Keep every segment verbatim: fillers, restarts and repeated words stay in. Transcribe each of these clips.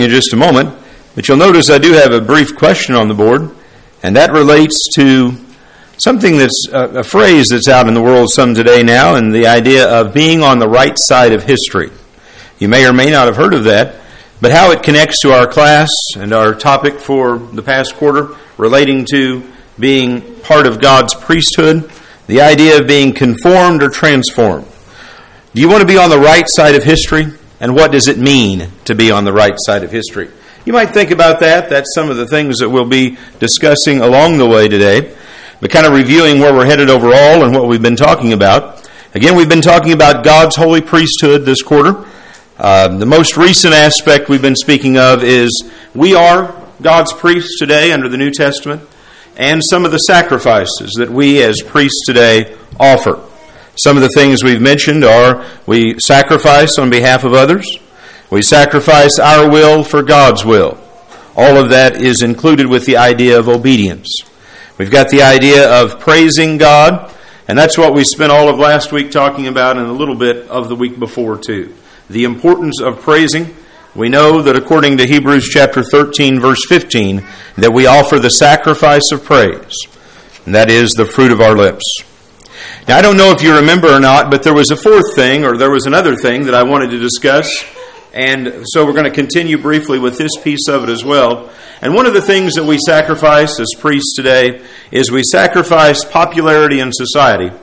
In just a moment, but you'll notice I do have a brief question on the board, and that relates to something that's a, a phrase that's out in the world some today now, and the idea of being on the right side of history. You may or may not have heard of that, but how it connects to our class and our topic for the past quarter relating to being part of God's priesthood, the idea of being conformed or transformed. Do you want to be on the right side of history? And what does it mean to be on the right side of history? You might think about that. That's some of the things that we'll be discussing along the way today. But kind of reviewing where we're headed overall and what we've been talking about. Again, we've been talking about God's holy priesthood this quarter. Uh, the most recent aspect we've been speaking of is we are God's priests today under the New Testament, and some of the sacrifices that we as priests today offer. Some of the things we've mentioned are we sacrifice on behalf of others. We sacrifice our will for God's will. All of that is included with the idea of obedience. We've got the idea of praising God, and that's what we spent all of last week talking about and a little bit of the week before too. The importance of praising. We know that according to Hebrews chapter thirteen, verse fifteen, that we offer the sacrifice of praise, and that is the fruit of our lips. Now, I don't know if you remember or not, but there was a fourth thing, or there was another thing that I wanted to discuss, and so we're going to continue briefly with this piece of it as well. And one of the things that we sacrifice as priests today is we sacrifice popularity in society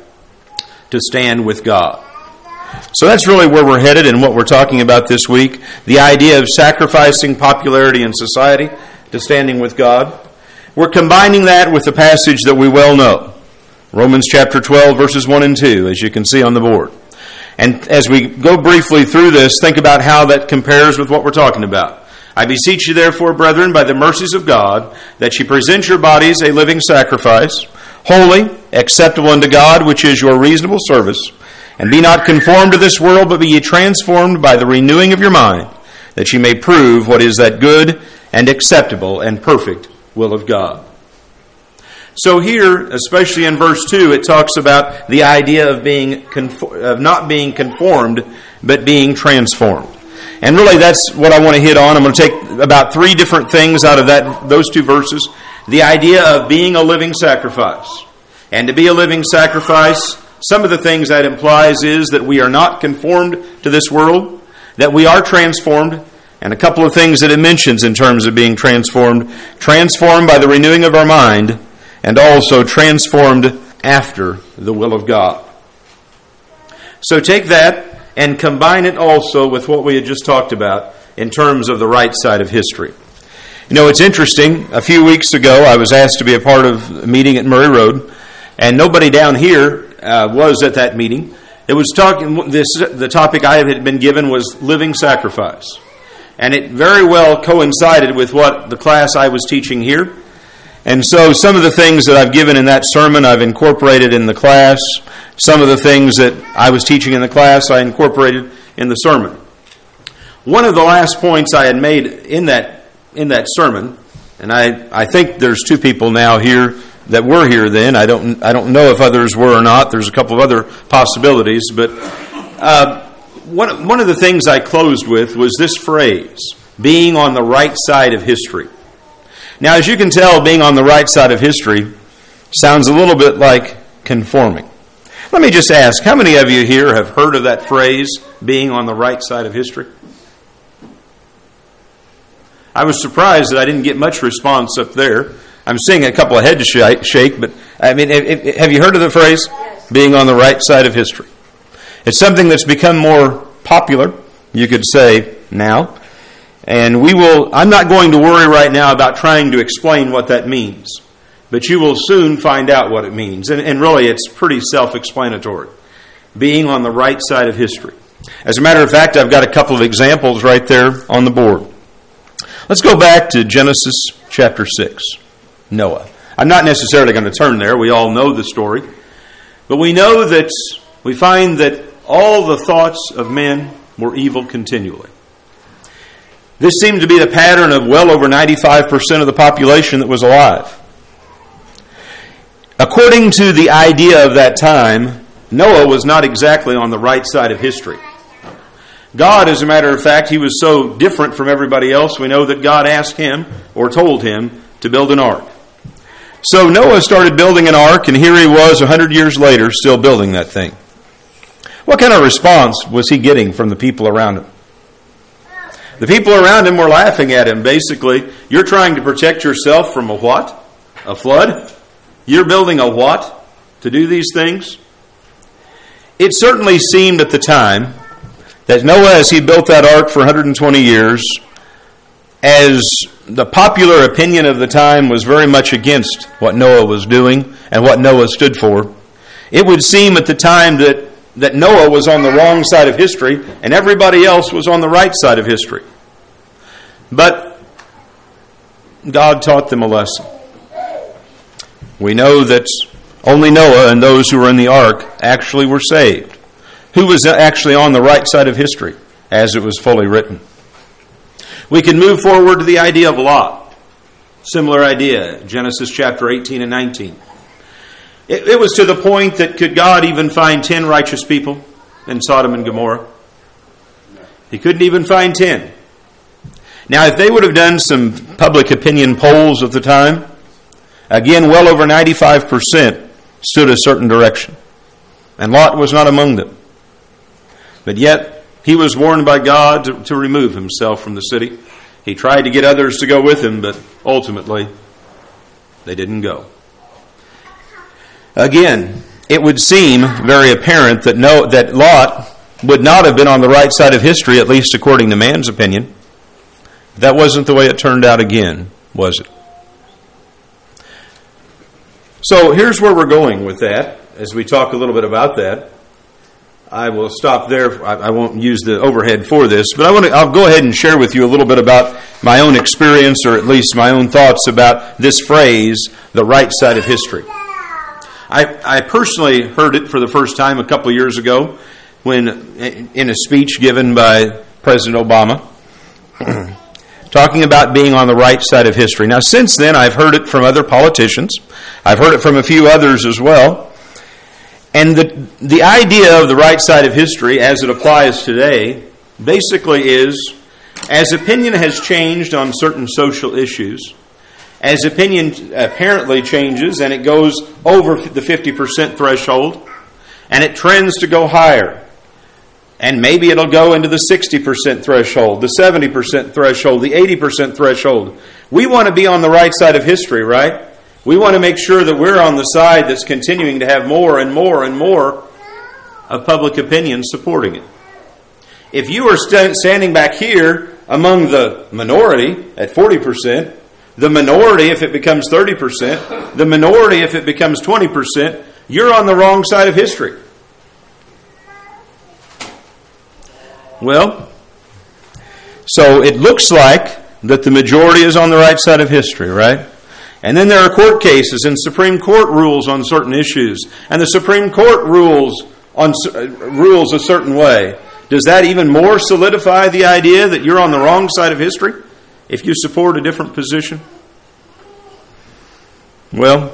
to stand with God. So that's really where we're headed and what we're talking about this week, the idea of sacrificing popularity in society to standing with God. We're combining that with a passage that we well know. Romans chapter twelve, verses one and two, as you can see on the board. And as we go briefly through this, think about how that compares with what we're talking about. I beseech you therefore, brethren, by the mercies of God, that ye present your bodies a living sacrifice, holy, acceptable unto God, which is your reasonable service. And be not conformed to this world, but be ye transformed by the renewing of your mind, that ye may prove what is that good and acceptable and perfect will of God. So here, especially in verse two, it talks about the idea of being conform- of not being conformed, but being transformed. And really that's what I want to hit on. I'm going to take about three different things out of that those two verses. The idea of being a living sacrifice. And to be a living sacrifice, some of the things that implies is that we are not conformed to this world, that we are transformed, and a couple of things that it mentions in terms of being transformed. Transformed by the renewing of our mind, and also transformed after the will of God. So take that and combine it also with what we had just talked about in terms of the right side of history. You know, it's interesting. A few weeks ago, I was asked to be a part of a meeting at Murray Road, and nobody down here uh, was at that meeting. It was talking. This the topic I had been given was living sacrifice, and it very well coincided with what the class I was teaching here. And so some of the things that I've given in that sermon, I've incorporated in the class. Some of the things that I was teaching in the class, I incorporated in the sermon. One of the last points I had made in that in that sermon, and I, I think there's two people now here that were here then. I don't I don't know if others were or not. There's a couple of other possibilities. But uh, one, one of the things I closed with was this phrase, being on the right side of history. Now, as you can tell, being on the right side of history sounds a little bit like conforming. Let me just ask, how many of you here have heard of that phrase, being on the right side of history? I was surprised that I didn't get much response up there. I'm seeing a couple of heads shake, but I mean, have you heard of the phrase, yes, being on the right side of history? It's something that's become more popular, you could say, now. And we will, I'm not going to worry right now about trying to explain what that means. But you will soon find out what it means. And, and really, it's pretty self-explanatory. Being on the right side of history. As a matter of fact, I've got a couple of examples right there on the board. Let's go back to Genesis chapter six. Noah. I'm not necessarily going to turn there. We all know the story. But we know that, we find that all the thoughts of men were evil continually. This seemed to be the pattern of well over ninety-five percent of the population that was alive. According to the idea of that time, Noah was not exactly on the right side of history. God, as a matter of fact, he was so different from everybody else, we know that God asked him, or told him, to build an ark. So Noah started building an ark, and here he was a hundred years later still building that thing. What kind of response was he getting from the people around him? The people around him were laughing at him. Basically, you're trying to protect yourself from a what? A flood? You're building a what to do these things? It certainly seemed at the time that Noah, as he built that ark for one hundred twenty years, as the popular opinion of the time was very much against what Noah was doing and what Noah stood for, it would seem at the time that, that Noah was on the wrong side of history and everybody else was on the right side of history. But God taught them a lesson. We know that only Noah and those who were in the ark actually were saved. Who was actually on the right side of history, as it was fully written. We can move forward to the idea of Lot. Similar idea, Genesis chapter eighteen and nineteen. It, it was to the point that could God even find ten righteous people in Sodom and Gomorrah? He couldn't even find ten. Now, if they would have done some public opinion polls at the time, again, well over ninety-five percent stood a certain direction. And Lot was not among them. But yet, he was warned by God to, to remove himself from the city. He tried to get others to go with him, but ultimately, they didn't go. Again, it would seem very apparent that no, that Lot would not have been on the right side of history, at least according to man's opinion. That wasn't the way it turned out again, was it? So here's where we're going with that, as we talk a little bit about that. I will stop there. I won't use the overhead for this, but I want to, I'll go ahead and share with you a little bit about my own experience, or at least my own thoughts about this phrase, the right side of history. I, I personally heard it for the first time a couple of years ago when, in a speech given by President Obama, talking about being on the right side of history. Now, since then, I've heard it from other politicians. I've heard it from a few others as well. And the the idea of the right side of history, as it applies today, basically is, as opinion has changed on certain social issues, as opinion apparently changes and it goes over the fifty percent threshold, and it trends to go higher, and maybe it'll go into the sixty percent threshold, the seventy percent threshold, the eighty percent threshold. We want to be on the right side of history, right? We want to make sure that we're on the side that's continuing to have more and more and more of public opinion supporting it. If you are st- standing back here among the minority at forty percent, the minority if it becomes thirty percent, the minority if it becomes twenty percent, you're on the wrong side of history. Well, so it looks like that the majority is on the right side of history, right? And then there are court cases, and Supreme Court rules on certain issues, and the Supreme Court rules on uh, rules a certain way. Does that even more solidify the idea that you're on the wrong side of history if you support a different position? Well,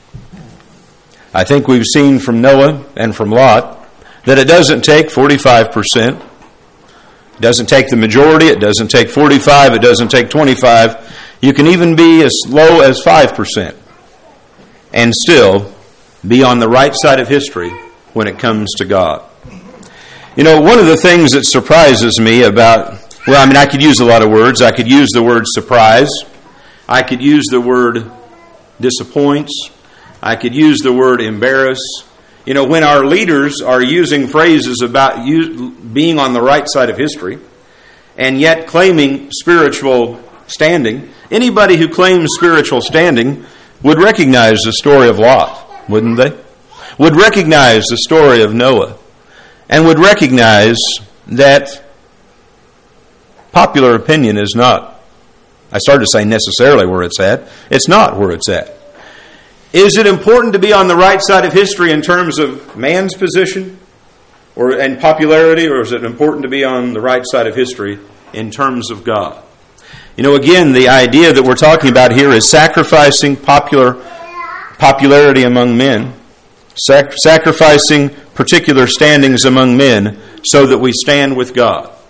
I think we've seen from Noah and from Lot that it doesn't take forty-five percent. It doesn't take the majority. It doesn't take forty-five. It doesn't take twenty-five. You can even be as low as five percent and still be on the right side of history when it comes to God. You know, one of the things that surprises me about, well, I mean, I could use a lot of words. I could use the word surprise. I could use the word disappoints. I could use the word embarrass. You know, when our leaders are using phrases about you being on the right side of history and yet claiming spiritual standing, anybody who claims spiritual standing would recognize the story of Lot, wouldn't they? Would recognize the story of Noah, and would recognize that popular opinion is not, I started to say necessarily where it's at. It's not where it's at. Is it important to be on the right side of history in terms of man's position or and popularity, or is it important to be on the right side of history in terms of God? You know, again, the idea that we're talking about here is sacrificing popular popularity among men, sac- sacrificing particular standings among men so that we stand with God.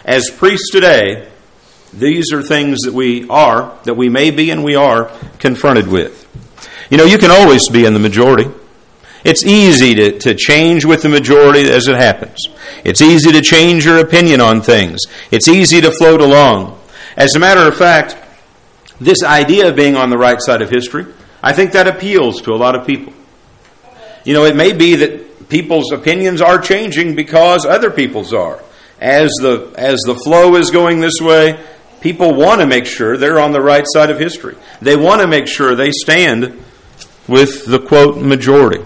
as priests today, these are things that we are, that we may be and we are confronted with. You know, you can always be in the majority. It's easy to, to change with the majority as it happens. It's easy to change your opinion on things. It's easy to float along. As a matter of fact, this idea of being on the right side of history, I think that appeals to a lot of people. You know, it may be that people's opinions are changing because other people's are. As the as the flow is going this way, people want to make sure they're on the right side of history. They want to make sure they stand with the, quote, majority.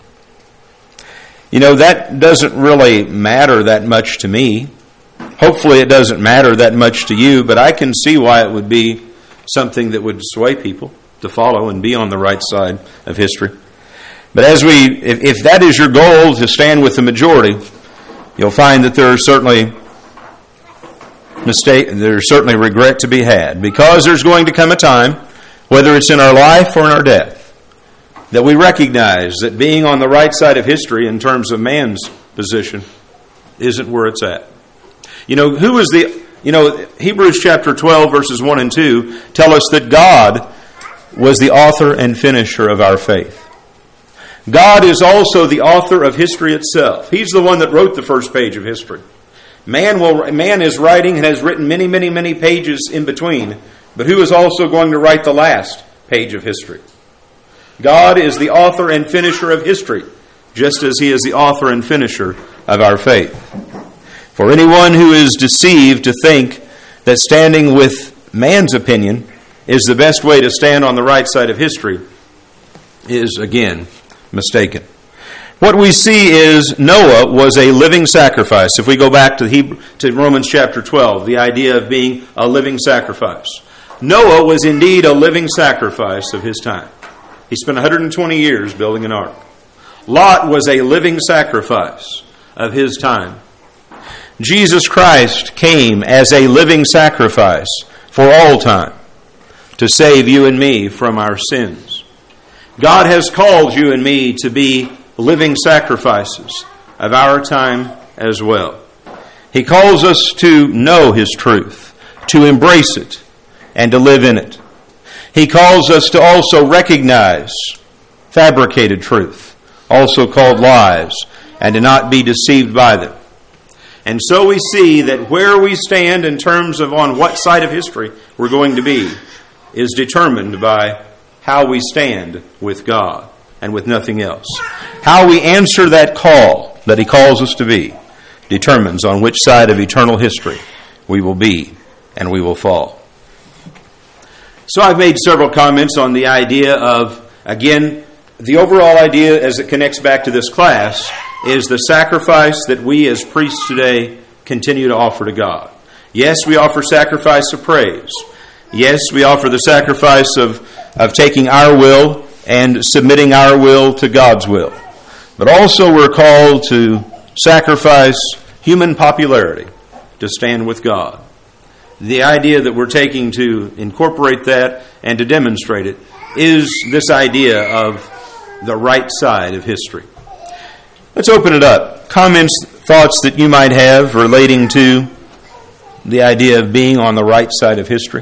You know, that doesn't really matter that much to me. Hopefully it doesn't matter that much to you, but I can see why it would be something that would sway people to follow and be on the right side of history. But as we, if, if that is your goal, to stand with the majority, you'll find that there are certainly mistake, there's certainly regret to be had, because there's going to come a time, whether it's in our life or in our death, that we recognize that being on the right side of history in terms of man's position isn't where it's at. You know, who is the, you know, Hebrews chapter twelve verses one and two tell us that God was the author and finisher of our faith. God is also the author of history itself. He's the one that wrote the first page of history. Man will, man is writing and has written many, many, many pages in between, but who is also going to write the last page of history? God is the author and finisher of history, just as He is the author and finisher of our faith. For anyone who is deceived to think that standing with man's opinion is the best way to stand on the right side of history is, again, mistaken. What we see is Noah was a living sacrifice. If we go back to, Hebrew, to Romans chapter twelve, the idea of being a living sacrifice. Noah was indeed a living sacrifice of his time. He spent one hundred twenty years building an ark. Lot was a living sacrifice of his time. Jesus Christ came as a living sacrifice for all time to save you and me from our sins. God has called you and me to be living sacrifices of our time as well. He calls us to know His truth, to embrace it, and to live in it. He calls us to also recognize fabricated truth, also called lies, and to not be deceived by them. And so we see that where we stand in terms of on what side of history we're going to be is determined by how we stand with God and with nothing else. How we answer that call that He calls us to be determines on which side of eternal history we will be and we will fall. So I've made several comments on the idea of, again, the overall idea as it connects back to this class is the sacrifice that we as priests today continue to offer to God. Yes, we offer sacrifice of praise. Yes, we offer the sacrifice of, of taking our will and submitting our will to God's will. But also we're called to sacrifice human popularity to stand with God. The idea that we're taking to incorporate that and to demonstrate it is this idea of the right side of history. Let's open it up. Comments, thoughts that you might have relating to the idea of being on the right side of history?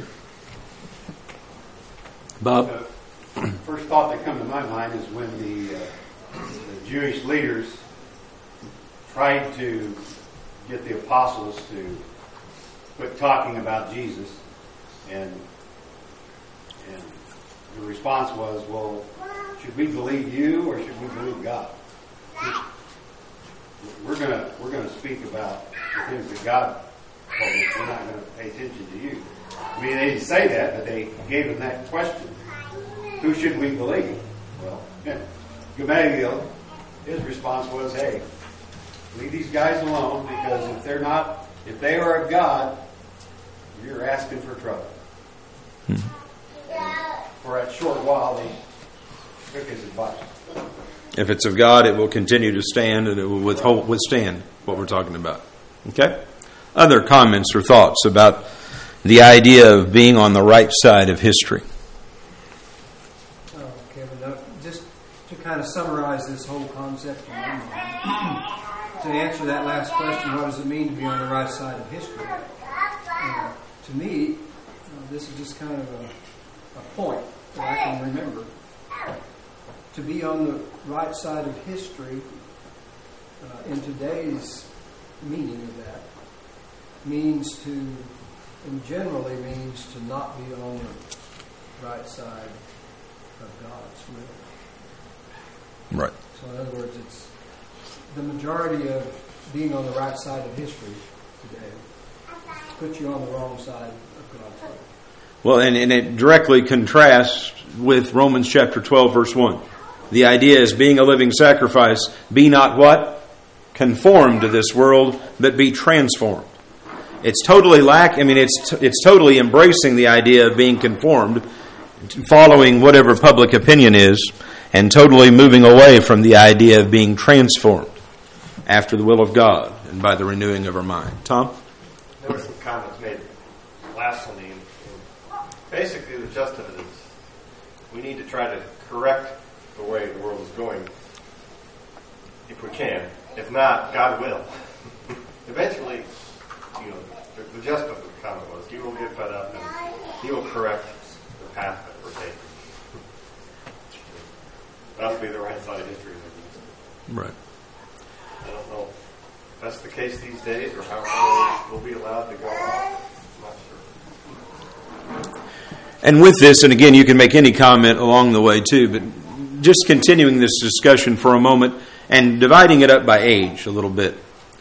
Bob? The first thought that comes to my mind is when the, uh, the Jewish leaders tried to get the apostles to quit talking about Jesus, and and the response was, well, should we believe you or should we believe God? We're gonna we're gonna speak about the things that God told us. We're not going to pay attention to you. I mean, they didn't say that, but they gave him that question. Who should we believe? Well, Gamaliel, his response was, hey, leave these guys alone, because if they're not, if they are of God, you're asking for trouble. Mm-hmm. For a short while, they took his advice. If it's of God, it will continue to stand, and it will withhold, withstand what we're talking about. Okay? Other comments or thoughts about the idea of being on the right side of history? Oh, Kevin, uh, just to kind of summarize this whole concept in my mind. to answer that last question, what does it mean to be on the right side of history? Uh, to me, uh, this is just kind of a, a point that I can remember. To be on the right side of history, uh, in today's meaning of that, means to, and generally means to not be on the right side of God's will. Right. So in other words, it's the majority of being on the right side of history today puts you on the wrong side of God's will. Well, and, and it directly contrasts with Romans chapter twelve, verse one. The idea is being a living sacrifice, be not what? Conformed to this world, but be transformed. It's totally lack. I mean, it's t- it's totally embracing the idea of being conformed, following whatever public opinion is, and totally moving away from the idea of being transformed after the will of God and by the renewing of our mind. Tom? There were some comments made last Sunday. And basically, the gist of it is we need to try to correct the way the world is going if we can. If not, God will. Eventually, you know, the, the gist of the comment was He will get fed up and He will correct the path that we're taking. That'll be the right side of history. Right. I don't know if that's the case these days or how far we'll be allowed to go on. I'm not sure. And with this, and again, you can make any comment along the way too, but just continuing this discussion for a moment and dividing it up by age a little bit.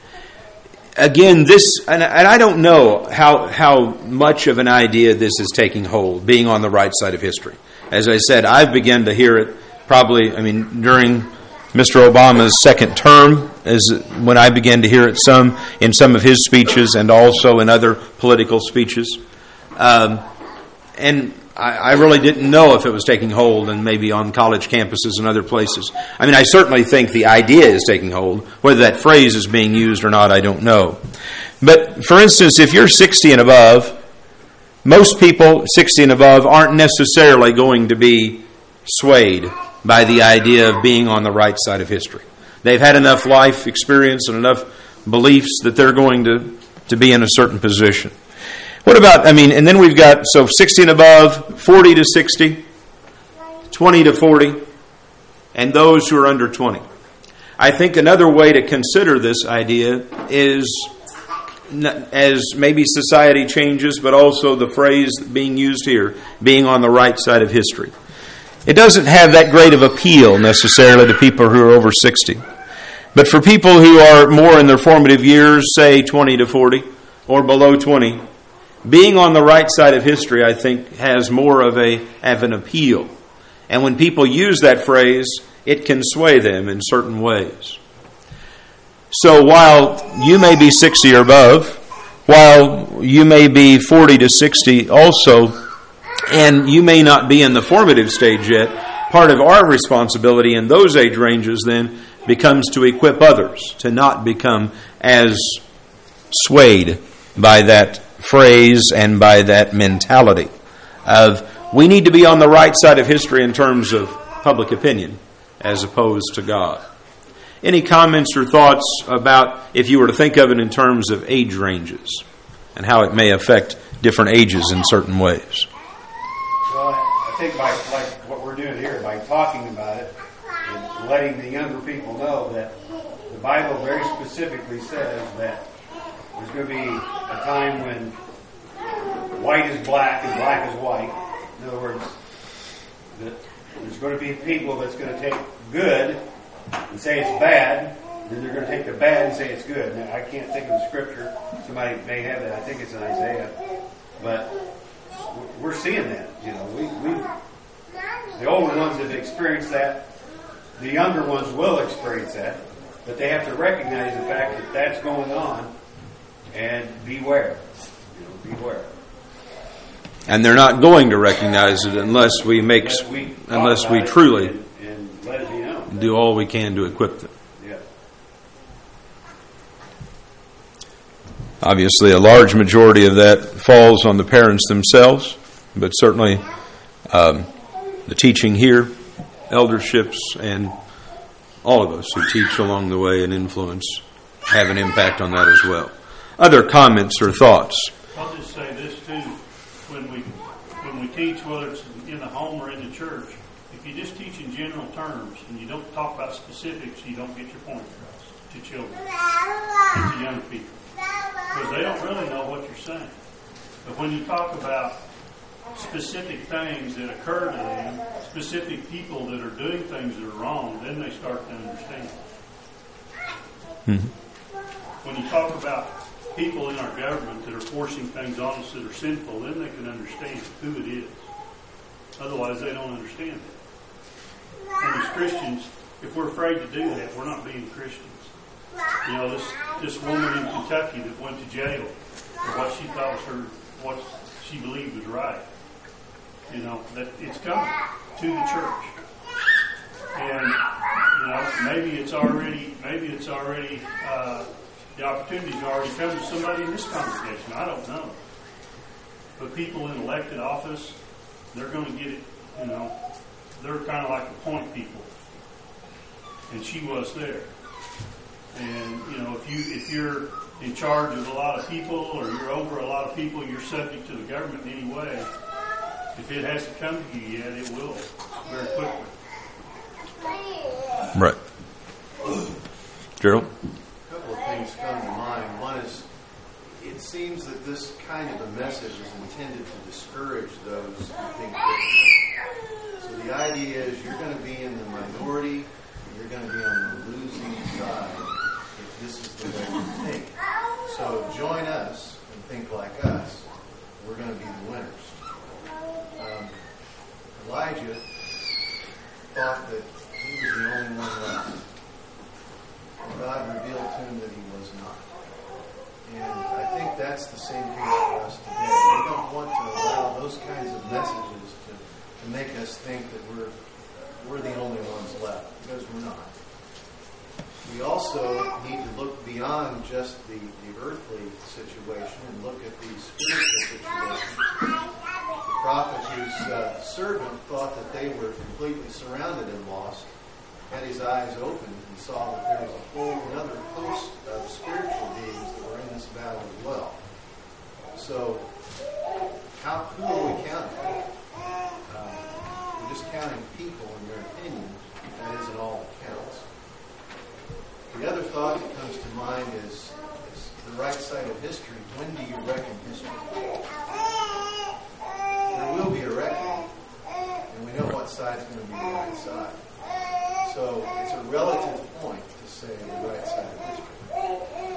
Again, this, and I don't know how how much of an idea this is taking hold, being on the right side of history. As I said, I've begun to hear it probably, I mean, during Mister Obama's second term, is when I began to hear it some in some of his speeches and also in other political speeches. Um, and I, I really didn't know if it was taking hold and maybe on college campuses and other places. I mean, I certainly think the idea is taking hold. Whether that phrase is being used or not, I don't know. But, for instance, if you're sixty and above, most people sixty and above aren't necessarily going to be swayed by the idea of being on the right side of history. They've had enough life experience and enough beliefs that they're going to, to be in a certain position. What about, I mean, and then we've got, so sixty and above, forty to sixty, twenty to forty, and those who are under twenty. I think another way to consider this idea is, as maybe society changes, but also the phrase being used here, being on the right side of history. It doesn't have that great of appeal necessarily to people who are over sixty. But for people who are more in their formative years, say twenty to forty, or below twenty, being on the right side of history, I think, has more of a of an appeal. And when people use that phrase, it can sway them in certain ways. So while you may be sixty or above, while you may be forty to sixty also, and you may not be in the formative stage yet, part of our responsibility in those age ranges then becomes to equip others to not become as swayed by that phrase and by that mentality of we need to be on the right side of history in terms of public opinion as opposed to God. Any comments or thoughts about if you were to think of it in terms of age ranges and how it may affect different ages in certain ways? Well, I think by like what we're doing here, by talking about it and letting the younger people know that the Bible very specifically says that there's going to be a time when white is black and black is white. In other words, that there's going to be people that's going to take good and say it's bad, then they're going to take the bad and say it's good. Now, I can't think of the scripture. Somebody may have that. I think it's in Isaiah. But we're seeing that. You know, we we the older ones have experienced that. The younger ones will experience that, but they have to recognize the fact that that's going on and beware. You know, beware. And they're not going to recognize it unless we make, Unless we, unless we truly and, and let it be known. do all we can to equip them. Yeah. Obviously, a large majority of that falls on the parents themselves, but certainly um, the teaching here, elderships, and all of us who teach along the way and influence have an impact on that as well. Other comments or thoughts? I'll just say this too: when we when we teach, whether it's in the home or in the church, if you just teach in general terms and you don't talk about specifics, you don't get your point across to children and to young people, because they don't really know what you're saying. But when you talk about specific things that occur to them, specific people that are doing things that are wrong, then they start to understand. Mm-hmm. When you talk about people in our government that are forcing things on us that are sinful, then they can understand who it is. Otherwise, they don't understand it. And as Christians, if we're afraid to do that, we're not being Christians. You know, this this woman in Kentucky that went to jail for what she thought was her, what she believed was right. You know, that it's coming to the church. And, you know, maybe it's already, maybe it's already, uh, the opportunity's already come to somebody in this congregation. I don't know. But people in elected office, they're going to get it, you know, they're kind of like the point people. And she was there. And, you know, if you, if you're in charge of a lot of people or you're over a lot of people, you're subject to the government in any way. If it hasn't come to you yet, it will very quickly. Right. Gerald? A couple of things come to mind. One is, it seems that this kind of a message is intended to discourage those who think differently. So the idea is you're going to be in the minority, you're going to be on the losing side if this is the way you think. So join us and think like us. We're going to be the winners. Um, Elijah thought that he was the only one left. God revealed to him that he was not. And I think that's the same thing for us today. We don't want to allow those kinds of messages to, to make us think that we're we're the only ones left, because we're not. We also need to look beyond just the, the earthly situation and look at the spiritual situation. The prophet whose uh, servant thought that they were completely surrounded and lost had his eyes opened and saw that there was a whole another host of spiritual beings that were in this valley as well. So, how who are we counting? Uh, we're just counting people and their opinions. That isn't all that counts. The other thought that comes to mind is, is the right side of history. When do you reckon history? There will be a reckoning, and we know what side's going to be the right side. So it's a relative point to say the right side of history.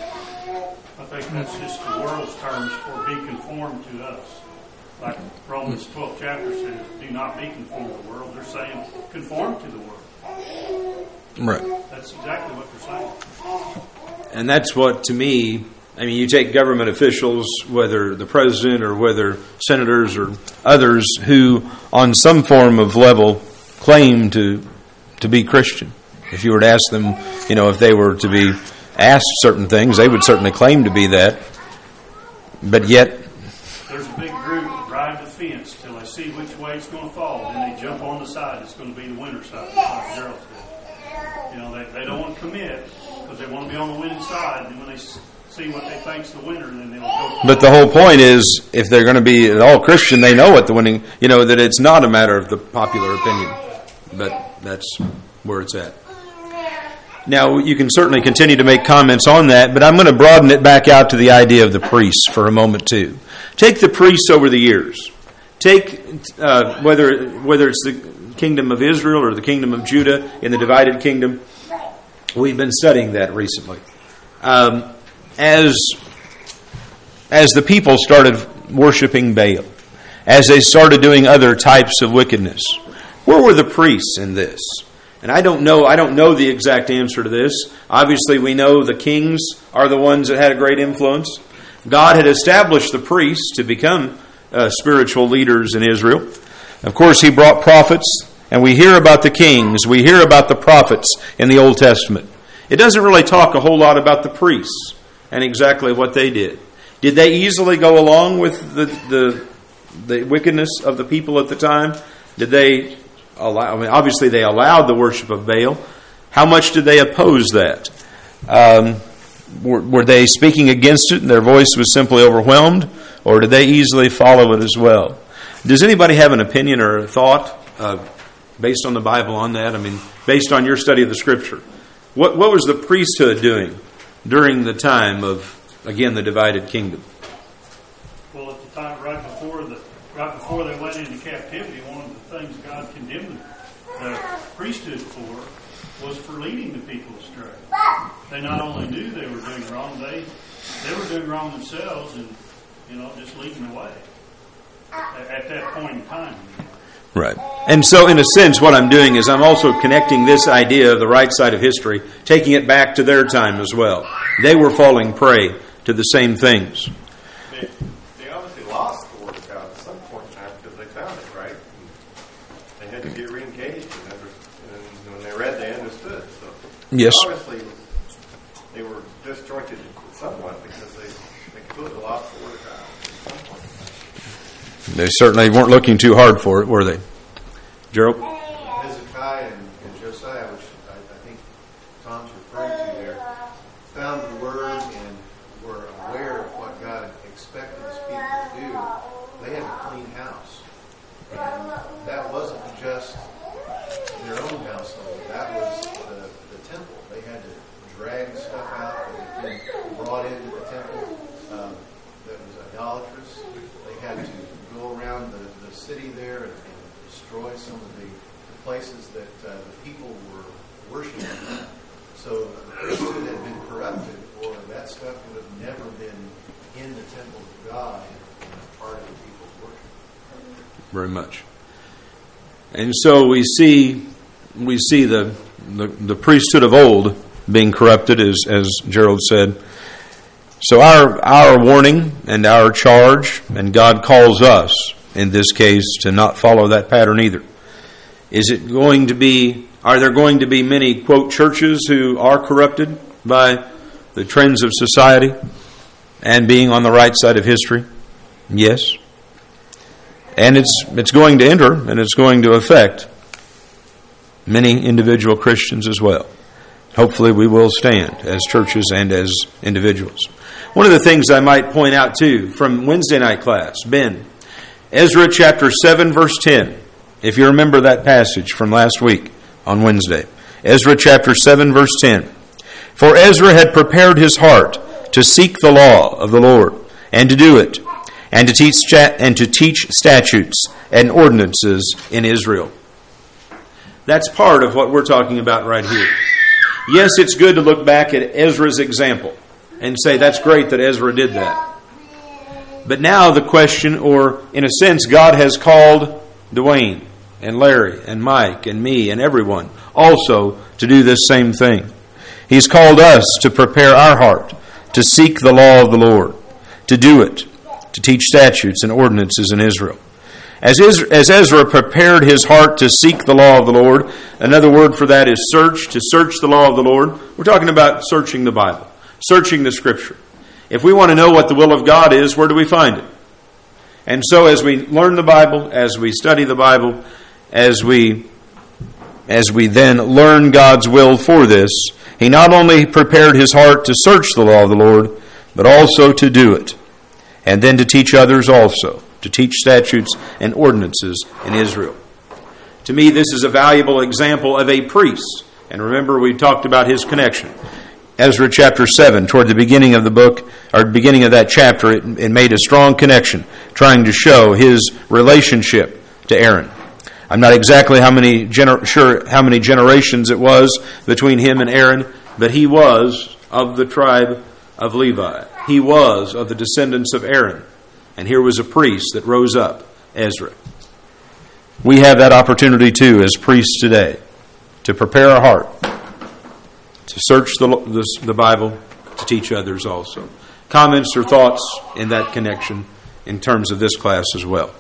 I think that's just the world's terms for be conformed to us. Like Romans twelfth chapter says, do not be conformed to the world. They're saying conform to the world. Right. That's exactly what they're saying. And that's what, to me, I mean, you take government officials, whether the president or whether senators or others who, on some form of level, claim to to be Christian. If you were to ask them, you know, if they were to be asked certain things, they would certainly claim to be that. But yet, there's a big group that ride the fence till they see which way it's going to fall, and they jump on the side that's going to be the winner side, like Gerald said. You know, they, they don't want to commit because they want to be on the winning side, and when they see what they think's the winner, then they'll go. But the whole point is, if they're going to be at all Christian, they know what the winning, you know, that it's not a matter of the popular opinion. But that's where it's at. Now, you can certainly continue to make comments on that, but I'm going to broaden it back out to the idea of the priests for a moment, too. Take the priests over the years. Take, uh, whether whether it's the kingdom of Israel or the kingdom of Judah in the divided kingdom. We've been studying that recently. Um, as, as the people started worshiping Baal, as they started doing other types of wickedness, where were the priests in this? And I don't know, I don't know the exact answer to this. Obviously, we know the kings are the ones that had a great influence. God had established the priests to become uh, spiritual leaders in Israel. Of course, He brought prophets, and we hear about the kings, we hear about the prophets in the Old Testament. It doesn't really talk a whole lot about the priests and exactly what they did. Did they easily go along with the the, the wickedness of the people at the time? Did they allow, I mean, obviously they allowed the worship of Baal. How much did they oppose that? Um, were, were they speaking against it and their voice was simply overwhelmed, or did they easily follow it as well? Does anybody have an opinion or a thought uh, based on the Bible on that? I mean, based on your study of the Scripture. What, what was the priesthood doing during the time of, again, the divided kingdom? Well, at the time, right before the right before they went into captivity, one of the things God condemned the priesthood for was for leading the people astray. They not only knew they were doing wrong, they they were doing wrong themselves, and you know, just leading away at, at that point in time. Right. And so, in a sense, what I'm doing is I'm also connecting this idea of the right side of history, taking it back to their time as well. They were falling prey to the same things. They, they obviously lost the Word of God at some point in time because they found it, right? And they had to get re-engaged, and, under, and when they read, they understood. So yes. Obviously, they were disjointed somewhat because they, they completely lost the Word of God at some point. They certainly weren't looking too hard for it, were they? Gerald? Hezekiah and, and Josiah, which I, I think Tom's referring to there, found the Word and were aware of what God expected His people to do. They had a clean house. And that wasn't just their own household. That was the, the temple. They had to drag stuff out that had been brought into the temple um, that was idolatrous. They had to go around the, the city there and, and destroy some of the, the places that uh, the people were worshiping. So the priesthood had been corrupted, or that stuff would have never been in the temple of God and a part of the people's worship. Very much. And so we see we see the the, the priesthood of old being corrupted, as as Gerald said. So our our warning and our charge, and God calls us in this case to not follow that pattern either. Is it going to be, are there going to be many, quote, churches who are corrupted by the trends of society and being on the right side of history? Yes. And it's it's going to enter and it's going to affect many individual Christians as well. Hopefully we will stand as churches and as individuals. One of the things I might point out too from Wednesday night class, Ben, Ezra chapter seven verse ten. If you remember that passage from last week on Wednesday. Ezra chapter seven verse ten. For Ezra had prepared his heart to seek the law of the Lord and to do it, and to teach and to teach statutes and ordinances in Israel. That's part of what we're talking about right here. Yes, it's good to look back at Ezra's example and say that's great that Ezra did that. But now the question, or in a sense, God has called Dwayne and Larry and Mike and me and everyone also to do this same thing. He's called us to prepare our heart to seek the law of the Lord, to do it, to teach statutes and ordinances in Israel. As Ezra prepared his heart to seek the law of the Lord, another word for that is search, to search the law of the Lord. We're talking about searching the Bible, searching the Scripture. If we want to know what the will of God is, where do we find it? And so as we learn the Bible, as we study the Bible, as we as we then learn God's will for this, he not only prepared his heart to search the law of the Lord, but also to do it, and then to teach others also, to teach statutes and ordinances in Israel. To me, this is a valuable example of a priest. And remember, we talked about his connection. Ezra chapter seven, toward the beginning of the book, or beginning of that chapter, it, it made a strong connection, trying to show his relationship to Aaron. I'm not exactly how many gener- sure how many generations it was between him and Aaron, but he was of the tribe of Levi. He was of the descendants of Aaron. And here was a priest that rose up, Ezra. We have that opportunity too as priests today to prepare our heart, to search the, the, the Bible, to teach others also. Comments or thoughts in that connection in terms of this class as well?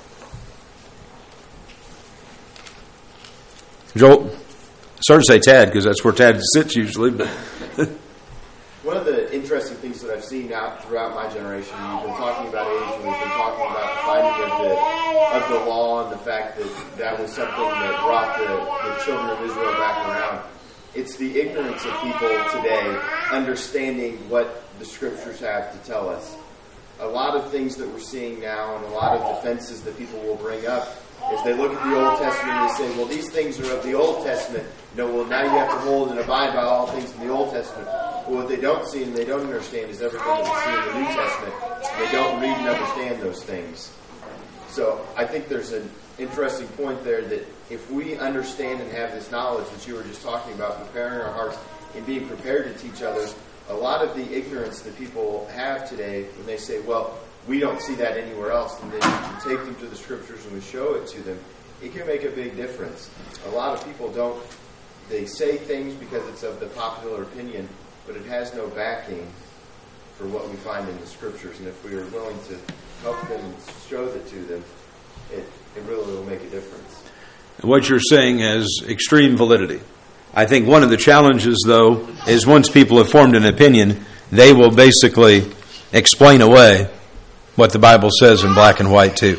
Joel? Sorry to say Tad, because that's where Tad sits usually, but... One of the interesting things that I've seen out throughout my generation, you've been talking about age, and we've been talking about the finding of the of the law and the fact that that was something that brought the, the children of Israel back around. it's the ignorance of people today understanding what the Scriptures have to tell us. A lot of things that we're seeing now and a lot of defenses that people will bring up is they look at the Old Testament and they say, well, these things are of the Old Testament. You know, well, now you have to hold and abide by all things in the Old Testament. Well, what they don't see and they don't understand is everything that we see in the New Testament. They don't read and understand those things. So I think there's an interesting point there that if we understand and have this knowledge that you were just talking about, preparing our hearts and being prepared to teach others, a lot of the ignorance that people have today when they say, well, we don't see that anywhere else, and then you take them to the Scriptures and we show it to them, it can make a big difference. A lot of people don't, they say things because it's of the popular opinion, but it has no backing for what we find in the Scriptures. And if we are willing to help them and show that to them, it, it really will make a difference. What you're saying has extreme validity. I think one of the challenges, though, is once people have formed an opinion, they will basically explain away what the Bible says in black and white, too.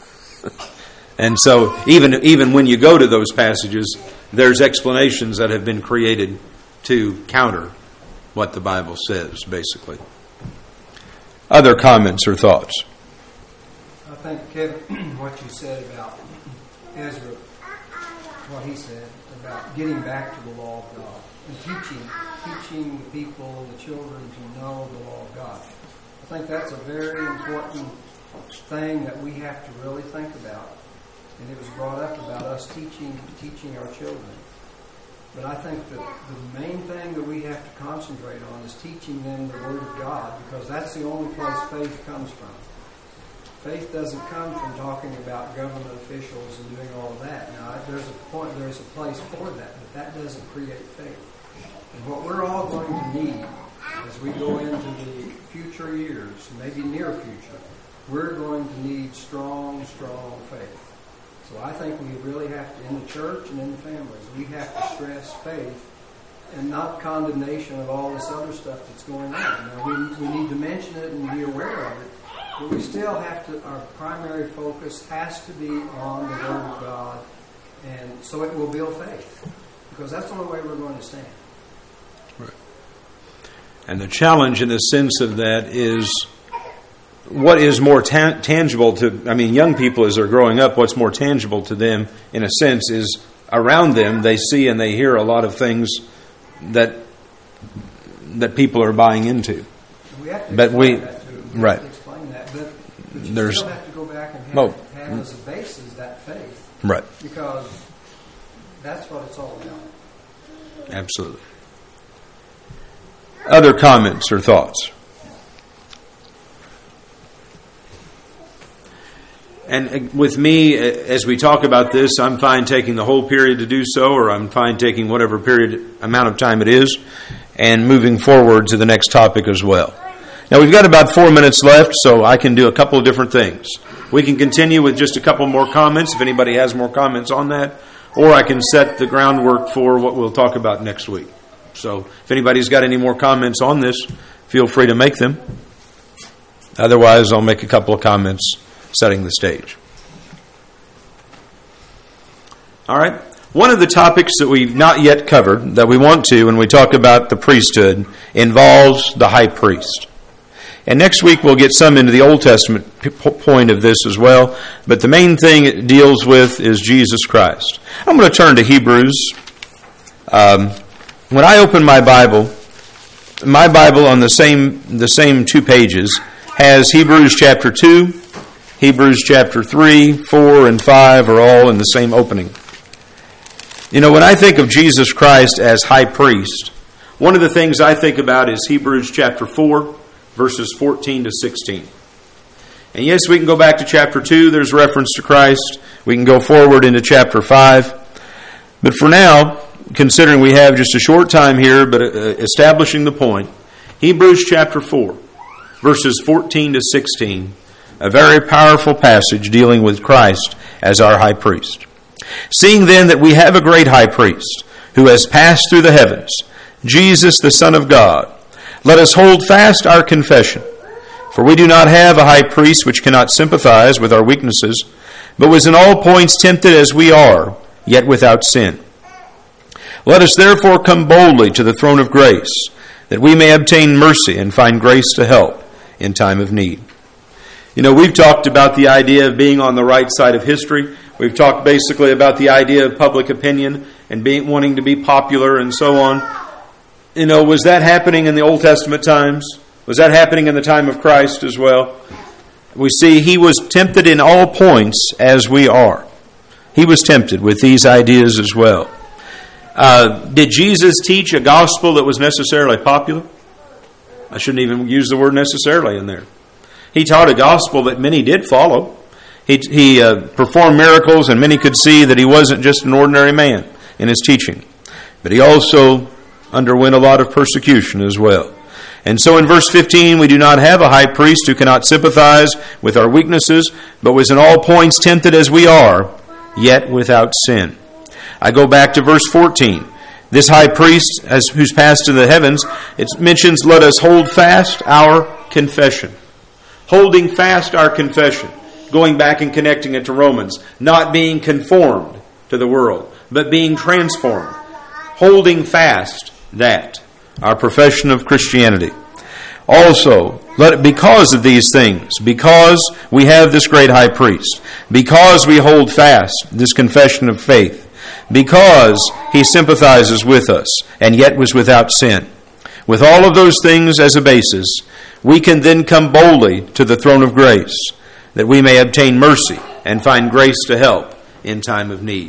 And so even even when you go to those passages, there's explanations that have been created to counter what the Bible says, basically. Other comments or thoughts? I think, Kevin, what you said about Ezra, what he said about getting back to the law of God and teaching, teaching the people, the children to know the law of God. I think that's a very important thing that we have to really think about. And it was brought up about us teaching teaching our children. But I think that the main thing that we have to concentrate on is teaching them the Word of God, because that's the only place faith comes from. Faith doesn't come from talking about government officials and doing all of that. Now, there's a point, there's a place for that, but that doesn't create faith. And what we're all going to need as we go into the future years, maybe near future, we're going to need strong, strong faith. So I think we really have to, in the church and in the families, we have to stress faith and not condemnation of all this other stuff that's going on. Now, we, we need to mention it and be aware of it, but we still have to, our primary focus has to be on the Word of God, and so it will build faith, because that's the only way we're going to stand. Right. And the challenge in the sense of that is, what is more ta- tangible to, I mean, young people as they're growing up, what's more tangible to them, in a sense, is around them they see and they hear a lot of things that that people are buying into. We have to but we, that to them. We right. have to explain that, but, but you There's, still have to go back and have, oh, have as a basis that faith. Right. Because that's what it's all about. Absolutely. Other comments or thoughts? And with me, as we talk about this, I'm fine taking the whole period to do so, or I'm fine taking whatever period amount of time it is, and moving forward to the next topic as well. Now, we've got about four minutes left, so I can do a couple of different things. We can continue with just a couple more comments, if anybody has more comments on that, or I can set the groundwork for what we'll talk about next week. So, if anybody's got any more comments on this, feel free to make them. Otherwise, I'll make a couple of comments setting the stage. All right. One of the topics that we've not yet covered, that we want to when we talk about the priesthood, involves the high priest. And next week we'll get some into the Old Testament p- point of this as well, but the main thing it deals with is Jesus Christ. I'm going to turn to Hebrews. Um, when I open my Bible, my Bible on the same the same two pages has Hebrews chapter two, Hebrews chapter three, four, and five are all in the same opening. You know, when I think of Jesus Christ as high priest, one of the things I think about is Hebrews chapter four, verses fourteen to sixteen. And yes, we can go back to chapter two, there's reference to Christ. We can go forward into chapter five. But for now, considering we have just a short time here, but establishing the point, Hebrews chapter four, verses fourteen to sixteen, a very powerful passage dealing with Christ as our high priest. Seeing then that we have a great high priest who has passed through the heavens, Jesus the Son of God, let us hold fast our confession. For we do not have a high priest which cannot sympathize with our weaknesses, but was in all points tempted as we are, yet without sin. Let us therefore come boldly to the throne of grace, that we may obtain mercy and find grace to help in time of need. You know, we've talked about the idea of being on the right side of history. We've talked basically about the idea of public opinion and being wanting to be popular and so on. You know, was that happening in the Old Testament times? Was that happening in the time of Christ as well? We see he was tempted in all points as we are. He was tempted with these ideas as well. Uh, did Jesus teach a gospel that was necessarily popular? I shouldn't even use the word necessarily in there. He taught a gospel that many did follow. He, he uh, performed miracles, and many could see that he wasn't just an ordinary man in his teaching. But he also underwent a lot of persecution as well. And so in verse fifteen, we do not have a high priest who cannot sympathize with our weaknesses, but was in all points tempted as we are, yet without sin. I go back to verse fourteen. This high priest as, who's passed to the heavens, it mentions, let us hold fast our confession. Holding fast our confession. Going back and connecting it to Romans. Not being conformed to the world, but being transformed. Holding fast that. Our profession of Christianity. Also, let it, because of these things, because we have this great high priest, because we hold fast this confession of faith, because he sympathizes with us and yet was without sin. With all of those things as a basis, we can then come boldly to the throne of grace, that we may obtain mercy and find grace to help in time of need.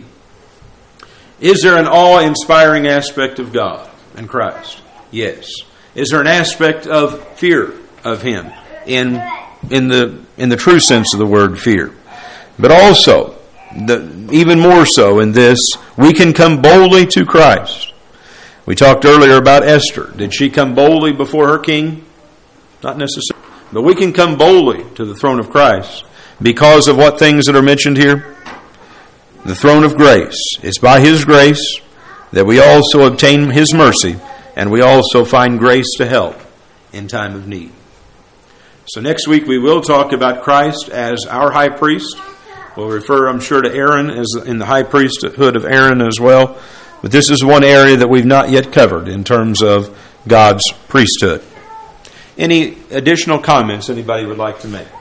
Is there an awe-inspiring aspect of God and Christ? Yes. Is there an aspect of fear of him in in the in the true sense of the word fear? But also, the, even more so in this, we can come boldly to Christ. We talked earlier about Esther. Did she come boldly before her king? Not necessarily. But we can come boldly to the throne of Christ because of what things that are mentioned here. The throne of grace. It's by his grace that we also obtain his mercy, and we also find grace to help in time of need. So next week we will talk about Christ as our high priest. We'll refer, I'm sure, to Aaron as in the high priesthood of Aaron as well. But this is one area that we've not yet covered in terms of God's priesthood. Any additional comments anybody would like to make?